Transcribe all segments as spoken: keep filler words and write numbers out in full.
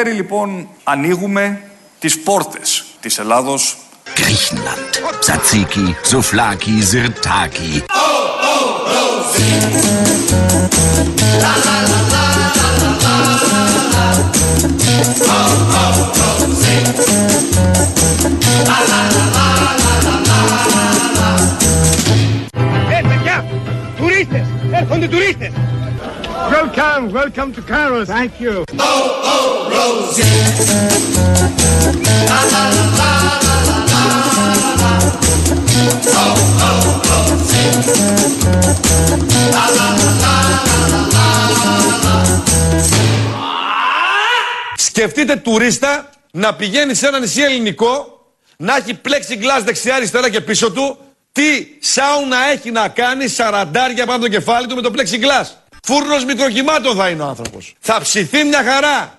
χέρι λοιπόν ανοίγουμε τις πόρτες της Ελλάδος. Griechenland. Tzatziki, Souvlaki, Sirtaki. Oh, oh, Rosie. La, la, la, la, la, la, la. Oh, oh, Rosie. La, la, la, la, la, la, la. Eh, παιδιά, τουρίστες, έρχονται τουρίστες. Welcome, welcome to Cairo, thank you. Oh, oh, Rosie. La, la, la, la, la, la. Oh, oh, Rosie. La, la, la, la, la, la. Σκεφτείτε τουρίστα να πηγαίνει σε ένα νησί ελληνικό, να έχει plexiglass δεξιά αριστερά και πίσω του, τι σάουνα έχει να κάνει σαραντάρια πάνω από το κεφάλι του με το plexiglass. Φούρνος μικροκυμάτων θα είναι ο άνθρωπος. Θα ψηθεί μια χαρά.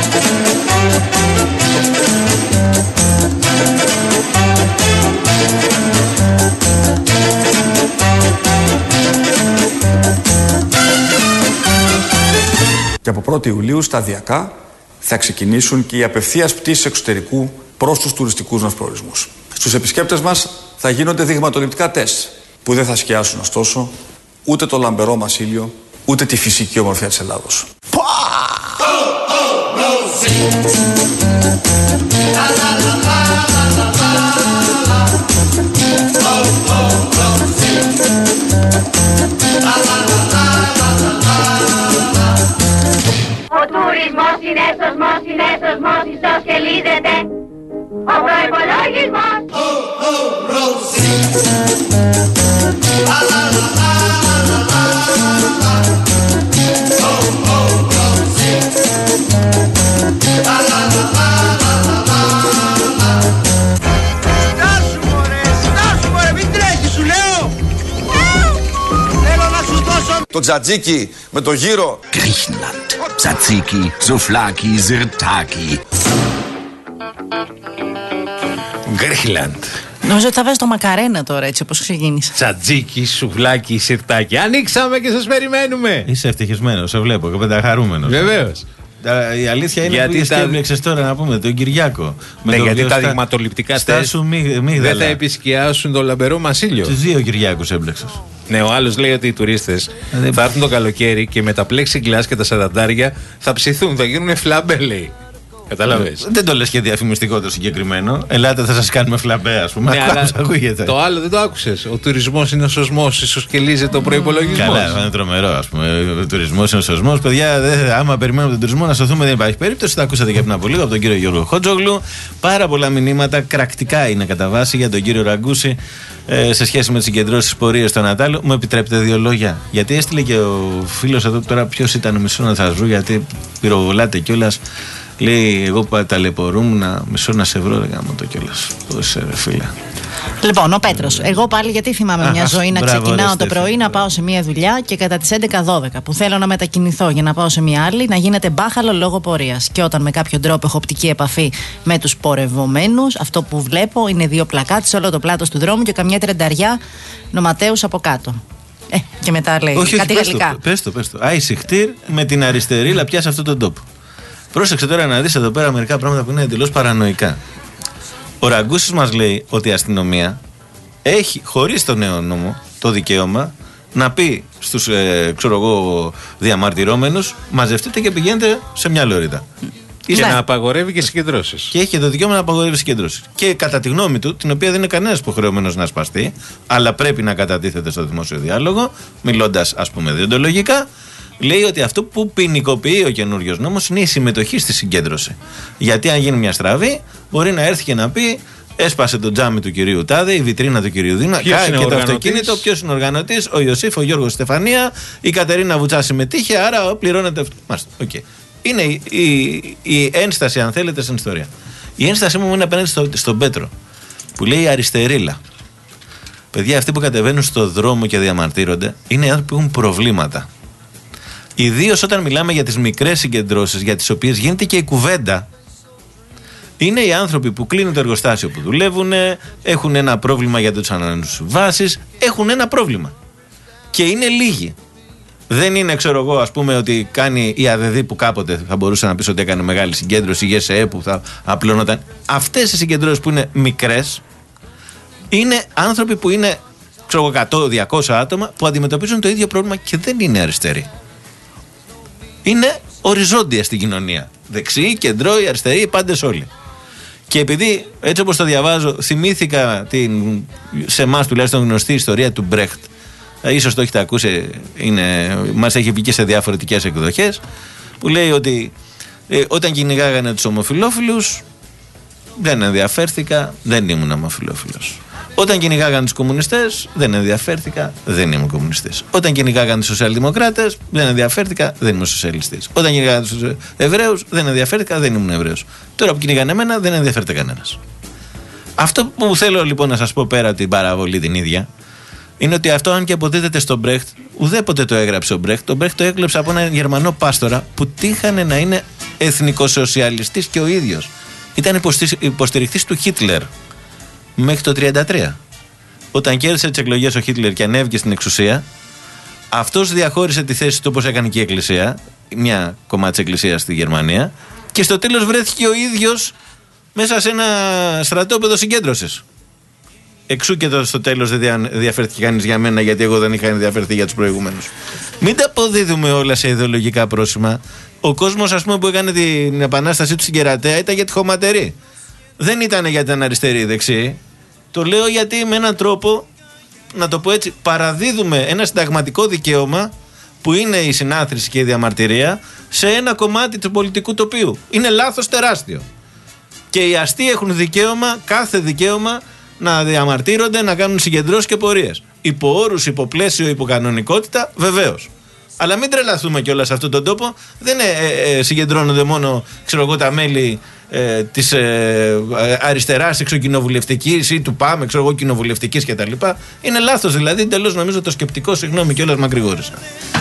Και από πρώτη Ιουλίου σταδιακά θα ξεκινήσουν και οι απευθείας πτήσεις εξωτερικού προς τους τουριστικούς μας προορισμούς. Στους επισκέπτες μας θα γίνονται δειγματοληπτικά τεστ που δεν θα σκιάσουν ωστόσο ούτε το λαμπερό μας ήλιο, ούτε τη φυσική ομορφιά της Ελλάδος. Ο τουρισμός είναι σωσμός, είναι σωσμός, ιστός και λύδεται ο προϋπολογισμός. Στάσου μωρέ, στάσου μωρέ, μην τρέχεις σου λέω. Θέλω να σου δώσω Το τζατζίκι με το γύρο. Griechenland. Tzatziki, Souvlaki, Sirtaki. Γκρίχλαντ. Νομίζω ότι θα βάζει το μακαρένα τώρα, έτσι όπως ξεκίνησε. Τσατζίκι, σουβλάκι, σιρτάκι. Ανοίξαμε και σας περιμένουμε. Είσαι ευτυχισμένος, σε βλέπω και πενταχαρούμενος. Βεβαίως. Η αλήθεια είναι γιατί που τα... έμπλεξες τώρα να πούμε τον Κυριάκο. Ναι, τον γιατί τα στα... δειγματοληπτικά τεστ μη, δεν θα επισκιάσουν το λαμπερό μας ήλιο. Τους δύο Κυριάκους έμπλεξες. Ναι, ο άλλος λέει ότι οι τουρίστες δεν... θα έρθουν το καλοκαίρι και με τα plexiglass και τα σαραντάρια θα ψηθούν, θα γίνουν φλαμπέ, λέει. Κατάλαβες. Δεν το λες και διαφημιστικό το συγκεκριμένο. Ελάτε, θα σας κάνουμε φλαμπέ, ας πούμε. Ναι, αλλά το άλλο δεν το άκουσες. Ο τουρισμός είναι ο σωσμός, ισοσκελίζεται το προϋπολογισμό. Καλά, είναι τρομερό, ας πούμε. Ο τουρισμός είναι ο σωσμός. Παιδιά, δε, άμα περιμένουμε τον τουρισμό να σωθούμε, δεν υπάρχει περίπτωση. Τα ακούσατε και πριν από λίγο από τον κύριο Γιώργο Χότζογλου. Πάρα πολλά μηνύματα, κρακτικά είναι κατά βάση για τον κύριο Ραγκούση ε, σε σχέση με τις συγκεντρώσεις πορείες στο Νατάλο. Μου επιτρέπετε δύο λόγια. Γιατί έστειλε και ο φίλος εδώ τώρα, ποιος ήταν, μισό να σας βρω, γιατί πυροβολάτε κιόλας. Λέει, εγώ που ταλαιπωρούμουν, μισό να σε βρω, δεν κάνω το κιόλας. Πώς είσαι, ρε φίλε. Λοιπόν, ο Πέτρος. Εγώ πάλι γιατί θυμάμαι μια ζωή να μπράβο, ξεκινάω ρε, το πρωί, Στέφη, να πάω σε μια δουλειά και κατά τις έντεκα δώδεκα που θέλω να μετακινηθώ για να πάω σε μια άλλη, να γίνεται μπάχαλο λόγω πορείας. Και όταν με κάποιο τρόπο έχω οπτική επαφή με τους πορευομένους, αυτό που βλέπω είναι δύο πλακάτες σε όλο το πλάτος του δρόμου και καμιά τρενταριά νοματέους από κάτω. Ε, και μετά λέει όχι, κάτι όχι, γαλλικά. Πες το, πες το. Άισι χτύρ με την αριστερή πιάσει αυτόν τον τόπο. Πρόσεξε τώρα να δεις εδώ πέρα μερικά πράγματα που είναι εντελώς παρανοϊκά. Ο Ραγκούσης μας λέει ότι η αστυνομία έχει, χωρίς το νέο νόμο, το δικαίωμα να πει στους ε, ξέρω εγώ, διαμαρτυρόμενους, μαζευτείτε και πηγαίνετε σε μια λωρίδα. Και ναι. να απαγορεύει και συγκεντρώσεις. Και έχει το δικαίωμα να απαγορεύει συγκεντρώσεις. Και κατά τη γνώμη του, την οποία δεν είναι κανένας υποχρεωμένος να σπαστεί, αλλά πρέπει να κατατίθεται στο δημόσιο διάλογο, μιλώντας ας πούμε διοντολογικά, λέει ότι αυτό που ποινικοποιεί ο καινούριος νόμος είναι η συμμετοχή στη συγκέντρωση. Γιατί αν γίνει μια στραβή, μπορεί να έρθει και να πει: έσπασε το τζάμι του κυρίου Τάδε, η βιτρίνα του κυρίου Δίνα, και το αυτοκίνητο. Ποιος είναι ο οργανωτής? Ο Ιωσήφ, ο Γιώργος Στεφανία, η Κατερίνα Βουτσά συμμετείχε, άρα πληρώνεται αυτό. Μάλιστα, okay. Είναι η, η, η ένσταση, αν θέλετε, στην ιστορία. Η ένσταση μου είναι απέναντι στο, στον Πέτρο, που λέει αριστερίλα. Παιδιά, αυτοί που κατεβαίνουν στο δρόμο και διαμαρτύρονται είναι άνθρωποι που έχουν προβλήματα. Ιδίως όταν μιλάμε για τις μικρές συγκεντρώσεις, για τις οποίες γίνεται και η κουβέντα. Είναι οι άνθρωποι που κλείνουν το εργοστάσιο που δουλεύουν, έχουν ένα πρόβλημα για τους ανανεώσιμες βάσεις, έχουν ένα πρόβλημα. Και είναι λίγοι. Δεν είναι, ξέρω εγώ, ας πούμε, ότι κάνει η ΑΔΔ που κάποτε θα μπορούσε να πει ότι έκανε μεγάλη συγκέντρωση, η ΓΕΣΕΕ που θα απλώνονταν. Αυτές οι συγκεντρώσεις που είναι μικρές είναι άνθρωποι που είναι, ξέρω εγώ, εκατό διακόσια άτομα που αντιμετωπίζουν το ίδιο πρόβλημα και δεν είναι αριστεροί. Είναι οριζόντια στην κοινωνία. Δεξιοί, κεντρώοι, αριστεροί, πάντες όλοι. Και επειδή έτσι όπως το διαβάζω, θυμήθηκα την, σε εμάς τουλάχιστον γνωστή ιστορία του Μπρέχτ. Ίσως το έχετε ακούσει, είναι, μας έχει βγει και σε διαφορετικές εκδοχές, που λέει ότι ε, όταν κυνηγάγανε τους ομοφυλόφιλους δεν ενδιαφέρθηκα, δεν ήμουν ομοφυλόφιλος. Όταν κυνηγάγανε τους κομμουνιστές δεν ενδιαφέρθηκα, δεν ήμουν κομμουνιστής. Όταν κυνηγάγανε τους σοσιαλδημοκράτες δεν ενδιαφέρθηκα, δεν ήμουν σοσιαλιστής. Όταν κυνηγάγανε τους Εβραίους δεν ενδιαφέρθηκα, δεν ήμουν Εβραίος. Τώρα που κυνηγάνε εμένα δεν ενδιαφέρεται κανένας. Αυτό που θέλω λοιπόν να σας πω πέρα από την παραβολή την ίδια, είναι ότι αυτό, αν και αποδίδεται στον Μπρέχτ, ουδέποτε το έγραψε ο Μπρέχτ. Το Μπρέχτ το έκλεψε από έναν Γερμανό πάστορα που τύχανε να είναι εθνικοσοσιαλιστής και ο ίδιος. Ήταν υποστηρικτής του Χίτλερ μέχρι το χίλια εννιακόσια τριάντα τρία. Όταν κέρδισε τις εκλογές ο Χίτλερ και ανέβηκε στην εξουσία, αυτός διαχώρισε τη θέση του όπως έκανε και η Εκκλησία, μια κομμάτι της Εκκλησίας στη Γερμανία, και στο τέλος βρέθηκε ο ίδιος μέσα σε ένα στρατόπεδο συγκέντρωσης. Εξού και το στο τέλος δεν ενδιαφέρθηκε κανείς για μένα, γιατί εγώ δεν είχα ενδιαφερθεί για τους προηγούμενους. Μην τα αποδίδουμε όλα σε ιδεολογικά πρόσημα. Ο κόσμος, ας πούμε, που έκανε την επανάστασή του στην Κερατέα ήταν για τη χωματερή. Δεν ήταν για την αριστερή ή δεξί. Το λέω γιατί με έναν τρόπο, να το πω έτσι, παραδίδουμε ένα συνταγματικό δικαίωμα που είναι η συνάθρηση και η διαμαρτυρία σε ένα κομμάτι του πολιτικού τοπίου. Είναι λάθος τεράστιο. Και οι αστεί έχουν δικαίωμα, κάθε δικαίωμα, να διαμαρτύρονται, να κάνουν συγκεντρώσεις και πορείες. Υπό όρους, υπό πλαίσιο, υπό κανονικότητα, βεβαίως. Αλλά μην τρελαθούμε κιόλας σε αυτόν τον τόπο. Δεν ε, ε, συγκεντρώνονται μόνο, ξέρω εγώ, τα μέλη ε, της ε, αριστεράς εξοκοινοβουλευτικής ή του ΠΑΜΕ, ξέρω εγώ, κοινοβουλευτικής κτλ. Είναι λάθος δηλαδή, εντελώς νομίζω το σκεπτικό, συγγνώμη κιόλας, μακρηγόρησα.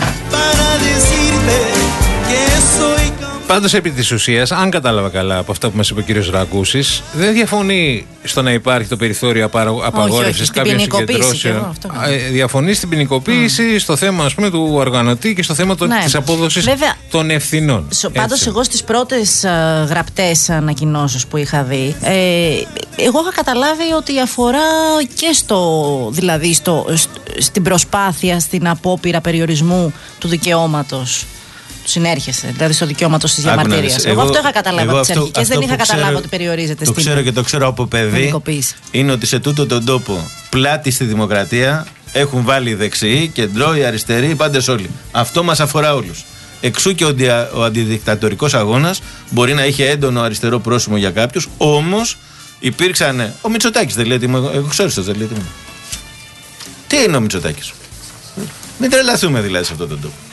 Πάντως, επί της ουσίας, αν κατάλαβα καλά από αυτά που μας είπε ο κύριος Ραγκούσης, δεν διαφωνεί στο να υπάρχει το περιθώριο απαγόρευσης κάποιων συγκεντρώσεων. Διαφωνεί στην ποινικοποίηση, mm. στο θέμα, ας πούμε, του οργανωτή και στο θέμα το, ναι. της απόδοσης Βέβαια, των ευθυνών. Πάντως, εγώ στις πρώτες uh, γραπτές ανακοινώσεις που είχα δει, ε, εγώ είχα καταλάβει ότι αφορά και στο, δηλαδή στο, στην προσπάθεια, στην απόπειρα περιορισμού του δικαιώματος. Του συνέρχεσαι, δηλαδή στο δικαίωμα τη διαμαρτυρία. Εγώ, εγώ αυτό είχα καταλάβει από τι αρχικές, δεν είχα καταλάβει ξέρω, ότι περιορίζεται το στην. Το ξέρω και το ξέρω από παιδί. Είναι ότι σε τούτο τον τόπο πλάτη στη δημοκρατία έχουν βάλει οι δεξιοί, κεντρώοι, αριστεροί, οι πάντες όλοι. Αυτό μας αφορά όλους. Εξού και ο, δια, ο αντιδικτατορικός αγώνας μπορεί να είχε έντονο αριστερό πρόσημο για κάποιους, όμως υπήρξαν. Ο Μητσοτάκης δεν λέει τι μου. Εγώ ξέρω δεν λέει τι μου. Τι είναι ο Μητσοτάκης. Μην τρελαθούμε δηλαδή σε αυτόν τον τόπο.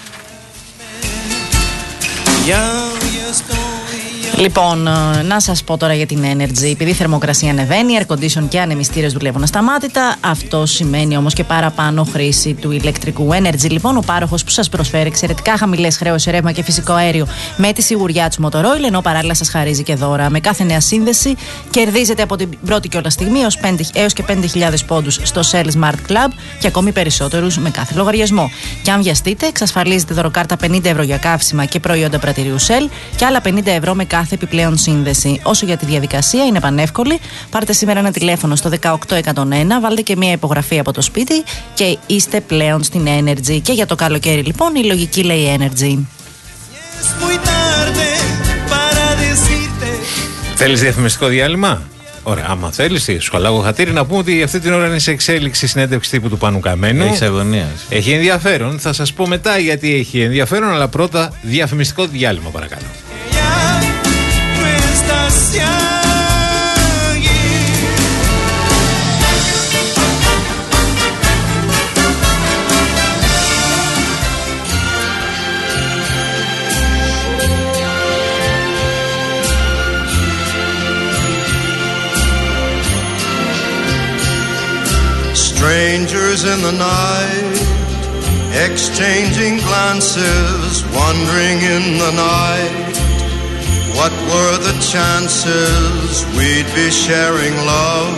Λοιπόν, να σας πω τώρα για την Energy. Επειδή η θερμοκρασία ανεβαίνει, air condition και ανεμιστήρες δουλεύουν ασταμάτητα. Αυτό σημαίνει όμως και παραπάνω χρήση του ηλεκτρικού. Energy, λοιπόν, ο πάροχος που σας προσφέρει εξαιρετικά χαμηλές χρέωση ρεύμα και φυσικό αέριο με τη σιγουριά του Motorola, ενώ παράλληλα σας χαρίζει και δώρα. Με κάθε νέα σύνδεση κερδίζετε από την πρώτη κιόλας στιγμή έως και πέντε χιλιάδες πόντους στο Shell Smart Club και ακόμη περισσότερους με κάθε λογαριασμό. Και αν βιαστείτε, εξασφαλίζετε δωροκάρτα πενήντα ευρώ για καύσιμα και προϊόντα πρατηρίου Shell και άλλα πενήντα ευρώ με κάθε επιπλέον σύνδεση. Όσο για τη διαδικασία, είναι πανεύκολη. Πάρτε σήμερα ένα τηλέφωνο στο δεκαοκτώ εκατόν ένα, βάλτε και μία υπογραφή από το σπίτι και είστε πλέον στην Energy. Και για το καλοκαίρι, λοιπόν, η λογική λέει Energy. Θέλεις διαφημιστικό διάλειμμα? Ωραία, άμα θέλεις, σου χαλάγω χατήρι να πούμε ότι αυτή την ώρα είναι σε εξέλιξη συνέντευξη τύπου του Πάνου Καμένου. Έχει αγωνία. Έχει ενδιαφέρον. Θα σας πω μετά γιατί έχει ενδιαφέρον, αλλά πρώτα διαφημιστικό διάλειμμα, παρακαλώ. Strangers in the night, exchanging glances, wandering in the night. What were the chances we'd be sharing love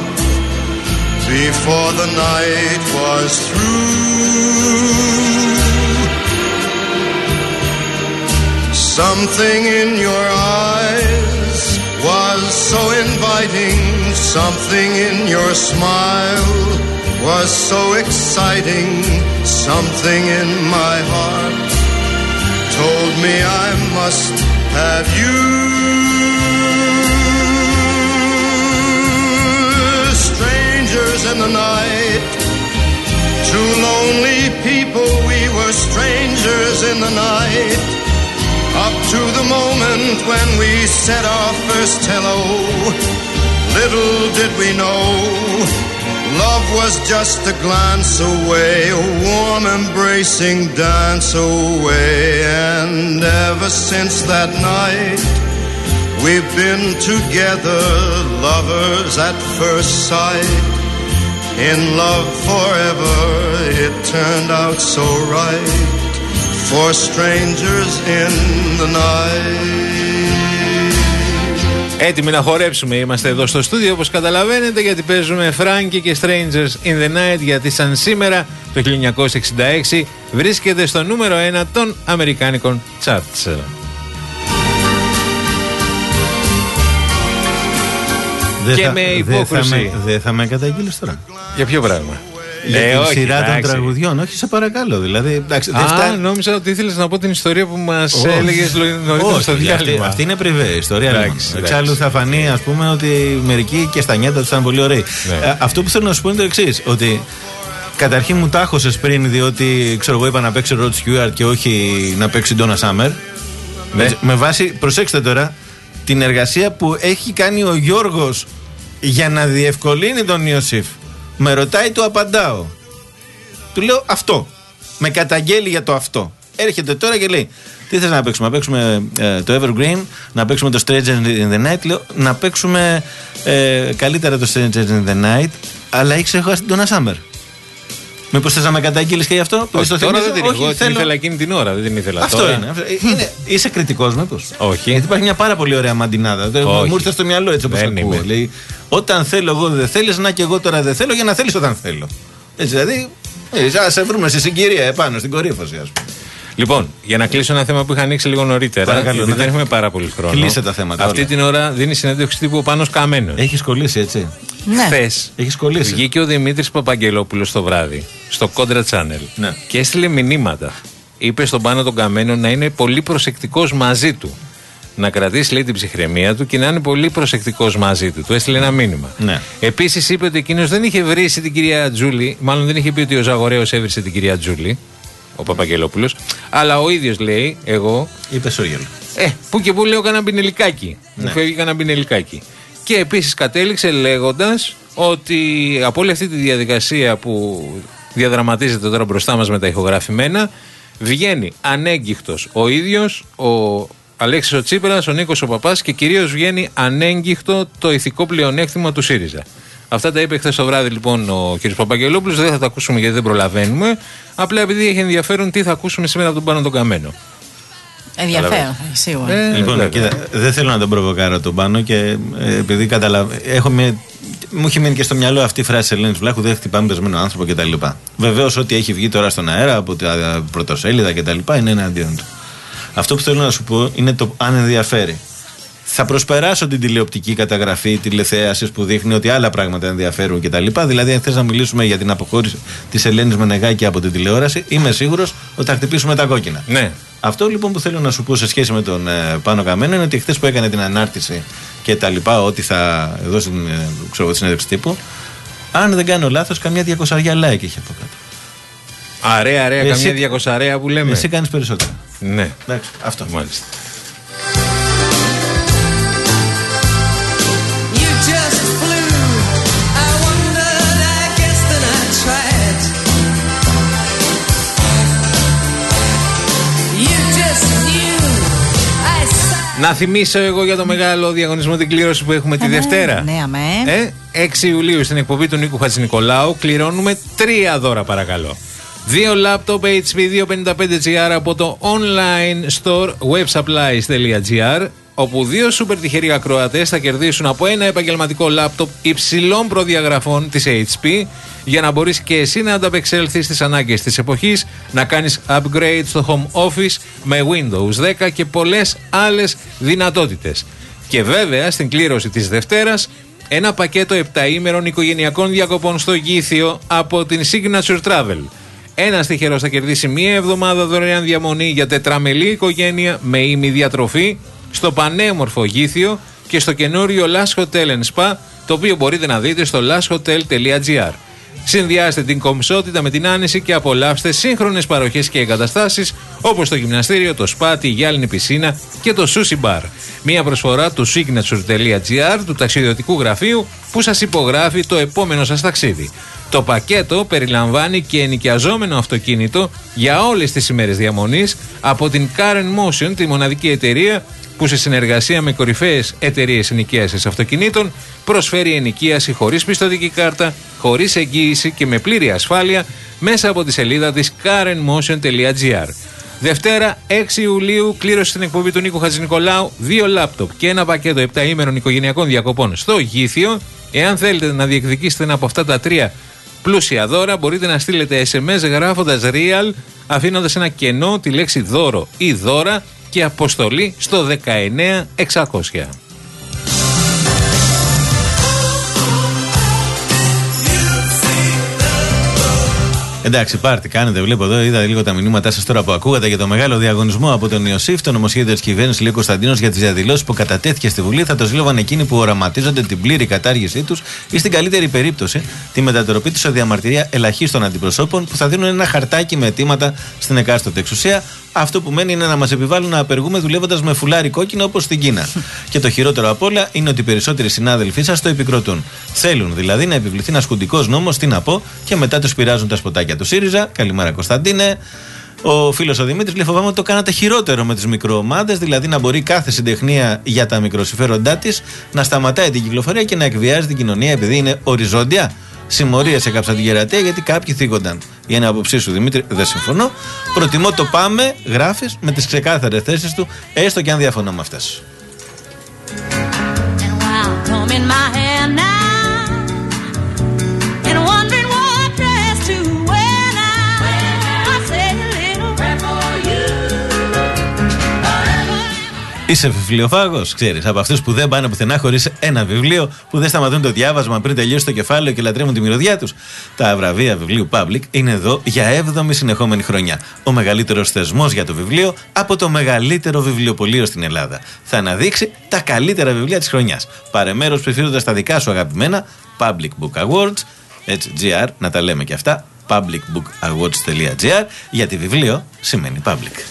before the night was through? Something in your eyes was so inviting. Something in your smile was so exciting. Something in my heart told me I must have you. Strangers in the night, two lonely people, we were strangers in the night. Up to the moment when we said our first hello, little did we know, love was just a glance away, a warm embracing dance away. And ever since that night, we've been together, lovers at first sight. In love forever, it turned out so right, for strangers in the night. Έτοιμοι να χορέψουμε είμαστε εδώ στο στούντιο, όπως καταλαβαίνετε, γιατί παίζουμε Frankie και Strangers in the Night, γιατί σαν σήμερα το χίλια εννιακόσια εξήντα έξι βρίσκεται στο νούμερο ένα των αμερικάνικων charts. Δεν και θα, με υπόκριση. Δεν θα με καταγγείλεις τώρα. Για ποιο πράγμα? Για ε, την όχι, σειρά εντάξει. των τραγουδιών, όχι, σε παρακαλώ. Δηλαδή, εντάξει, Α, δεν φτάνει. νόμιζα ότι ήθελες να πω την ιστορία που μας έλεγες νωρίτερα στο διάλειμμα. Αυτή, αυτή είναι πριβέ ιστορία. Εντάξει, Εξάλλου θα φανεί, ας πούμε, ότι μερικοί και στα νιάτα τους ήταν πολύ ωραίοι. Ναι. Ε, αυτό που θέλω να σου πω είναι το εξής, ότι καταρχήν μου τάχωσες πριν, διότι ξέρω εγώ είπα να παίξει Rod Stewart και όχι να παίξει Donna Summer. Ναι. Με βάση, προσέξτε τώρα, την εργασία που έχει κάνει ο Γιώργος για να διευκολύνει τον Ιωσήφ. Με ρωτάει, του απαντάω. Του λέω αυτό. Με καταγγέλει για το αυτό. Έρχεται τώρα και λέει, τι θες να παίξουμε? Να παίξουμε ε, το Evergreen, να παίξουμε το Strangers in the Night. Λέω, να παίξουμε ε, καλύτερα το Strangers in the Night, αλλά έχει ξεχάσει την Donna Summer. Μήπως θες να με καταγγείλεις και γι' αυτό? Όχι, το τώρα δεν την, όχι, εγώ θέλω... την ήθελα εκείνη την ώρα, δεν την ήθελα αυτό τώρα. είναι. είναι. Είσαι κριτικός μήπως? Όχι. Γιατί υπάρχει μια πάρα πολύ ωραία μαντινάδα. Όχι. Μου ήρθε στο μυαλό έτσι όπως Δεν ακούω. είμαι. Λέει, όταν θέλω εγώ δεν θέλεις, να και εγώ τώρα δεν θέλω για να θέλεις όταν θέλω. Έτσι δηλαδή, ε, ας σε βρούμε στη συγκυρία επάνω, στην κορύφωση ας πούμε. Λοιπόν, για να κλείσω ένα θέμα που είχα ανοίξει λίγο νωρίτερα, Παρακαλώ, γιατί ναι. δεν έχουμε πάρα πολύ χρόνο. Κλείσε τα θέματα. Αυτή όλα. την ώρα δίνει συνέντευξη τύπου ο Πάνος Καμένος. Έχεις κολλήσει έτσι. Ναι. Χθες Έχεις κολλήσει. βγήκε ο Δημήτρης Παπαγγελόπουλος το βράδυ στο Κόντρα Channel Ναι. και έστειλε μηνύματα. Είπε στον Πάνο τον Καμένο να είναι πολύ προσεκτικός μαζί του. Να κρατήσει, λέει, την ψυχραιμία του και να είναι πολύ προσεκτικός μαζί του. Του έστειλε ένα μήνυμα. Ναι. Επίσης είπε ότι εκείνος δεν είχε βρήσει την κυρία Τζούλη, μάλλον δεν είχε πει ότι ο Ζαγορέος έβρισε την κυρία Τζούλη, ο Παπαγγελόπουλος, αλλά ο ίδιος λέει, εγώ. Είπε Σόγελο. Ε, που και που λέω κανένα μπινελικάκι. Ναι. Μου φεύγει κανένα μπινελικάκι. Και επίσης κατέληξε λέγοντας ότι από όλη αυτή τη διαδικασία που διαδραματίζεται τώρα μπροστά μας με τα ηχογραφημένα, βγαίνει ανέγκυχτος ο ίδιος, ο Αλέξης ο Τσίπρας, ο Νίκος ο Παπάς και κυρίως βγαίνει ανέγκυχτο το ηθικό πλεονέκτημα του ΣΥΡΙΖΑ. Αυτά τα είπε χθες το βράδυ λοιπόν ο κ. Παπαγγελόπουλος. Δεν θα τα ακούσουμε γιατί δεν προλαβαίνουμε. Απλά επειδή έχει ενδιαφέρον τι θα ακούσουμε σήμερα από τον Πάνο τον Καμένο. Ενδιαφέρον, σίγουρα. Ε, Λοιπόν, βέβαια. κοίτα, δεν θέλω να τον προβοκάρω τον Πάνο και ε, επειδή καταλαβαίνω. Μου έχει μείνει και στο μυαλό αυτή η φράση της Ελένης Βλάχου: δεν χτυπάμε πεσμένο άνθρωπο κτλ. Βεβαίως, ό,τι έχει βγει τώρα στον αέρα από τα πρωτοσέλιδα κτλ. Είναι εναντίον του. Αυτό που θέλω να σου πω είναι το αν ενδιαφέρει. Θα προσπεράσω την τηλεοπτική καταγραφή τηλεθέασης που δείχνει ότι άλλα πράγματα ενδιαφέρουν κτλ. Δηλαδή, αν θες να μιλήσουμε για την αποχώρηση της Ελένης Μενεγάκη από την τηλεόραση, είμαι σίγουρος ότι θα χτυπήσουμε τα κόκκινα. Ναι. Αυτό λοιπόν που θέλω να σου πω σε σχέση με τον ε, Πάνο Καμένο είναι ότι χθες που έκανε την ανάρτηση και τα λοιπά, ότι θα δώσει την ε, ξέρω, τη συνέντευξη τύπου, αν δεν κάνω λάθος, καμιά διακοσαριά like είχε από κάτω. Αρέα, αρέα, Εσύ- καμιά διακοσαρέα που λέμε. Εσύ κάνεις περισσότερα. Ναι, Εντάξει, αυτό. μάλιστα. You just flew. I wondered, I guess that I tried. You just knew. I saw. Να θυμίσω εγώ για το μεγάλο διαγωνισμό την κλήρωση που έχουμε τη Ε, ναι, Δευτέρα. ναι, αμέ. Ε, έξι Ιουλίου στην εκπομπή του Νίκου Χατζηνικολάου κληρώνουμε τρία δώρα παρακαλώ. Δύο λάπτοπ έιτς πι διακόσια πενήντα πέντε τζι αρ από το online store websupplies.gr, όπου δύο σούπερ τυχεροί ακροατές θα κερδίσουν από ένα επαγγελματικό λάπτοπ υψηλών προδιαγραφών της έιτς πι για να μπορείς και εσύ να ανταπεξέλθεις στις ανάγκες της εποχής, να κάνεις upgrade στο home office με Windows δέκα και πολλές άλλες δυνατότητες. Και βέβαια στην κλήρωση της Δευτέρας ένα πακέτο επταήμερων οικογενειακών διακοπών στο Γήθιο από την Signature Travel. Ένας τυχερός θα κερδίσει μία εβδομάδα δωρεάν διαμονή για τετραμελή οικογένεια με ημιδιατροφή στο πανέμορφο Γήθιο και στο καινούριο Lush Hotel and Spa, το οποίο μπορείτε να δείτε στο lush hotel τελεία gr. Συνδυάστε την κομψότητα με την άνεση και απολαύστε σύγχρονες παροχές και εγκαταστάσεις όπως το γυμναστήριο, το σπα, τη γυάλινη πισίνα και το sushi bar. Μία προσφορά του signature τελεία gr, του ταξιδιωτικού γραφείου που σας υπογράφει το επόμενο σας ταξίδι. Το πακέτο περιλαμβάνει και ενοικιαζόμενο αυτοκίνητο για όλες τις ημέρες διαμονής από την Karen Motion, τη μοναδική εταιρεία που σε συνεργασία με κορυφαίες εταιρείες ενοικίασης αυτοκινήτων προσφέρει ενοικίαση χωρίς πιστωτική κάρτα, χωρίς εγγύηση και με πλήρη ασφάλεια μέσα από τη σελίδα της karen motion τελεία gr. Δευτέρα έξι Ιουλίου, κλήρωση στην εκπομπή του Νίκου Χατζηνικολάου, δύο λάπτοπ και ένα πακέτο επταήμερων οικογενειακών διακοπών στο Γήθιο. Εάν θέλετε να διεκδικήσετε ένα από αυτά τα τρία πλούσια δώρα, μπορείτε να στείλετε ες εμ ες γράφοντας real, αφήνοντας ένα κενό, τη λέξη δώρο ή δώρα και αποστολή στο δεκαεννέα εξακόσια. Εντάξει, πάρτι κάνετε, βλέπω εδώ, είδα λίγο τα μηνύματά σας τώρα που ακούγατε για το μεγάλο διαγωνισμό από τον Ιωσήφ. Το νομοσχέδιο της κυβέρνησης, λέει Κωνσταντίνος, για τις διαδηλώσεις που κατατέθηκε στη Βουλή θα το ζήλευαν εκείνοι που οραματίζονται την πλήρη κατάργησή τους ή στην καλύτερη περίπτωση τη μετατροπή τους σε διαμαρτυρία ελαχίστων αντιπροσώπων που θα δίνουν ένα χαρτάκι με αιτήματα στην εκάστοτε εξουσία. Αυτό που μένει είναι να μας επιβάλλουν να απεργούμε δουλεύοντας με φουλάρι κόκκινο όπως στην Κίνα. Και το χειρότερο απ' όλα είναι ότι οι περισσότεροι συνάδελφοί σας το επικροτούν. Θέλουν δηλαδή να επιβληθεί ένας κουντικός νόμος, τι να πω, και μετά τους πειράζουν τα σποτάκια του ΣΥΡΙΖΑ. Καλημέρα, Κωνσταντίνε. Ο φίλος ο Δημήτρης λέει: φοβάμαι ότι το κάνατε χειρότερο με τις μικροομάδες, δηλαδή να μπορεί κάθε συντεχνία για τα μικροσυφέροντά της να σταματάει την κυκλοφορία και να εκβιάζει την κοινωνία επειδή είναι οριζόντια. Συμμορίες έκαψαν την Γερατεία γιατί κάποιοι θίγονταν. Για την άποψή σου, Δημήτρη, δεν συμφωνώ. Προτιμώ το πάμε, γράφεις, με τις ξεκάθαρες θέσεις του, έστω και αν διαφωνώ με αυτές. Είσαι βιβλιοφάγος, ξέρεις, από αυτούς που δεν πάνε πουθενά χωρίς ένα βιβλίο, που δεν σταματούν το διάβασμα πριν τελειώσει το κεφάλαιο και λατρεύουν τη μυρωδιά τους. Τα βραβεία βιβλίου Public είναι εδώ για έβδομη συνεχόμενη χρονιά. Ο μεγαλύτερος θεσμός για το βιβλίο από το μεγαλύτερο βιβλιοπωλείο στην Ελλάδα. Θα αναδείξει τα καλύτερα βιβλία της χρονιάς. Πάρε μέρος ψηφίζοντας τα δικά σου αγαπημένα Public Book Awards, έτσι, τζι αρ, να τα λέμε και αυτά, public book awards τελεία gr, γιατί βιβλίο σημαίνει public.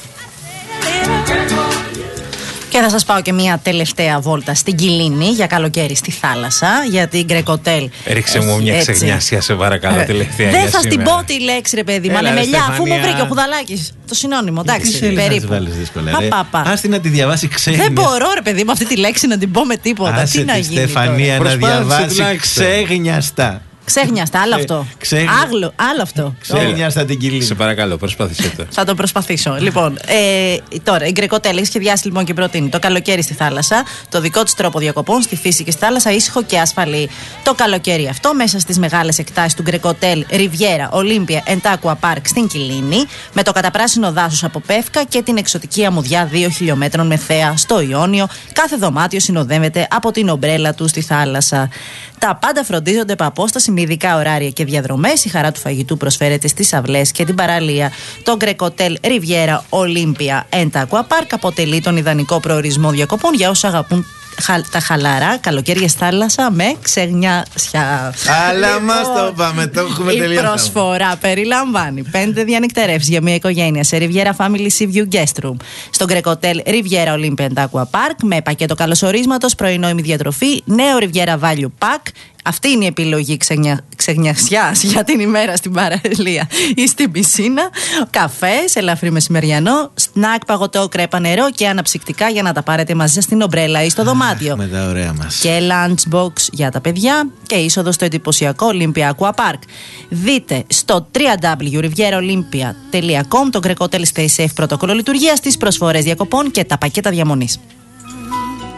Και θα σας πάω και μια τελευταία βόλτα στην Κιλίνη για καλοκαίρι στη θάλασσα, για την Γκρεκοτέλ. Ρίξε μου μια ξεγνιάσια, σε παρακαλώ, ε, τελευταία. Δεν θα στην πω τη λέξη, ρε παιδί μου. Ανεμελιά, αφού μου βρήκε ο Χουδαλάκης το συνώνυμο. Εντάξει, περίπου. Άστι να τη διαβάσει ξέγνια. Δεν μπορώ, ρε παιδί μου, αυτή τη λέξη να την πω με τίποτα. Άσε τι να γίνει. Στεφανία να διαβάσει ξέγνιαστα. Ξέγνιαστα, άλλο αυτό. Ξέ... Άγλο, άλλο αυτό. Ξέγνιαστα την Κιλίνη. Σε παρακαλώ, προσπάθησέ το. Θα το προσπαθήσω. Λοιπόν, ε, τώρα η Γκρεκοτέλ έχει σχεδιάσει λοιπόν και προτείνει το καλοκαίρι στη θάλασσα, το δικό της τρόπο διακοπών στη φύση και στη θάλασσα, ήσυχο και ασφαλή. Το καλοκαίρι αυτό μέσα στις μεγάλες εκτάσεις του Γκρεκοτέλ Ριβιέρα, Ολύμπια and Aqua Park στην Κιλίνη, με το καταπράσινο δάσος από Πεύκα και την εξωτική αμμουδιά δύο χιλιόμετρων με θέα στο Ιόνιο. Κάθε δωμάτιο συνοδεύεται από την ομπρέλα του στη θάλασσα. Τα πάντα φροντίζονται από απόσταση με ειδικά ωράρια και διαδρομές. Η χαρά του φαγητού προσφέρεται στις αυλές και την παραλία. Το Γκρεκοτέλ Ριβιέρα Ολύμπια and Aqua Park αποτελεί τον ιδανικό προορισμό διακοπών για όσους αγαπούν τα χαλαρά καλοκαίρια στη θάλασσα με ξεγνιάσια. Αλλά λοιπόν, μας το πάμε, το έχουμε τελειώσει. Η προσφορά περιλαμβάνει πέντε διανυκτερεύσεις για μια οικογένεια σε Riviera Family Sea View Guest Room στο Γκρεκοτέλ Riviera Olympia and Aqua Park με πακέτο καλωσορίσματος, πρωινό ημιδιατροφή, νέο Riviera Value Pack. Αυτή είναι η επιλογή ξεγνια... ξεγνιασιάς για την ημέρα στην παραλία ή στην πισίνα. Καφές, ελαφρύ μεσημεριανό, σνακ, παγωτό, κρέπα, νερό και αναψυκτικά για να τα πάρετε μαζί σας στην ομπρέλα ή στο δωμάτιο. Με τα ωραία μας. Και lunchbox για τα παιδιά και είσοδο στο εντυπωσιακό Olympia Aqua Park. Δείτε στο double-u double-u double-u τελεία riviera olympia τελεία com το Γκρεκοτέλ Stay Safe πρωτόκολλο λειτουργίας, τις προσφορές διακοπών και τα πακέτα διαμονής.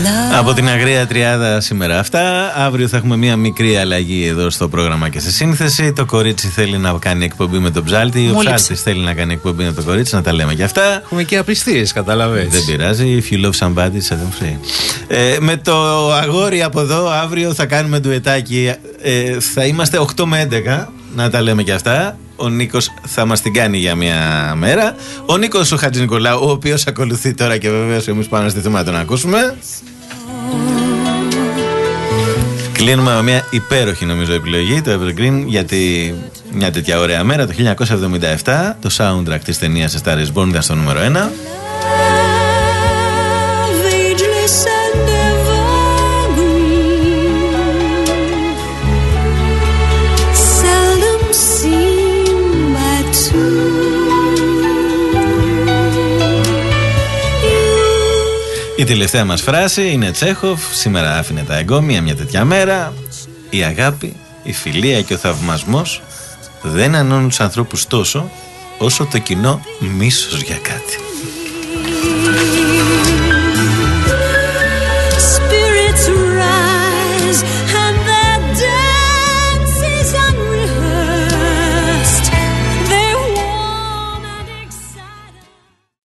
Από την αγραία τριάδα σήμερα αυτά. Αύριο θα έχουμε μια μικρή αλλαγή εδώ στο πρόγραμμα και στη σύνθεση. Το κορίτσι θέλει να κάνει εκπομπή με τον ψάλτη. Ο ψάλτης θέλει να κάνει εκπομπή με το κορίτσι. Να τα λέμε και αυτά. Έχουμε και απιστίες, καταλαβαίνεις. Δεν πειράζει. If you love somebody, set them free. Ε, με το αγόρι από εδώ, αύριο θα κάνουμε ντουετάκι. Ε, θα είμαστε οκτώ με έντεκα. Να τα λέμε και αυτά. Ο Νίκος θα μας την κάνει για μια μέρα. Ο Νίκος ο Χατζηνικολάου, ο οποίος ακολουθεί τώρα και βεβαίως εμείς πάμε να στηθούμε να τον ακούσουμε. Κλείνουμε με μια υπέροχη νομίζω επιλογή, το Evergreen, γιατί μια τέτοια ωραία μέρα το χίλια εννιακόσια εβδομήντα επτά το soundtrack της ταινίας Star is Born ήταν στο νούμερο ένα. Η τελευταία μας φράση είναι Τσέχοφ. Σήμερα άφηνε τα εγκόμια μια τέτοια μέρα. Η αγάπη, η φιλία και ο θαυμασμός δεν ανώνουν τους ανθρώπους τόσο όσο το κοινό μίσος για κάτι.